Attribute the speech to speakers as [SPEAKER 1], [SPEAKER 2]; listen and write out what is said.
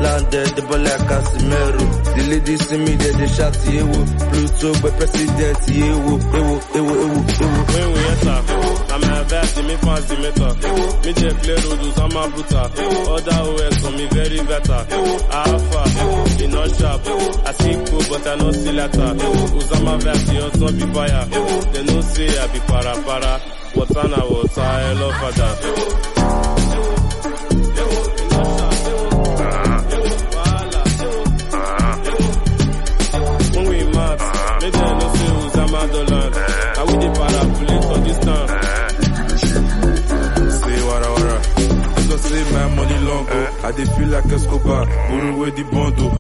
[SPEAKER 1] landed, the ball like Casimiro. The ladies see me, they shout, Ewo. Pluto, but president, Ewo.
[SPEAKER 2] When we enter, I'm a vet, me fancy meter. Me just play roads, I'm a brutal. Other OS for me very better. Alpha, me not sharp. I see cool, but I know see letter. Uzama vet, you also be fire. They no say I be para. Water na water, I love father. When we mad, me they no say Uzama Dolan. I will the para for this time.
[SPEAKER 3] Say wara. Just say my money long go. I dey feel like Escobar. Buru with the bundle.